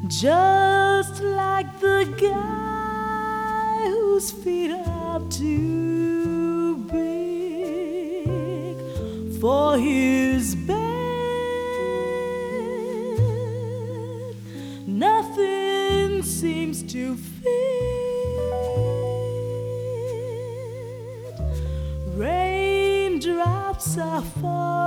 just like the guy whose feet are too big for his bed. Nothing seems to fit. Raindrops are falling.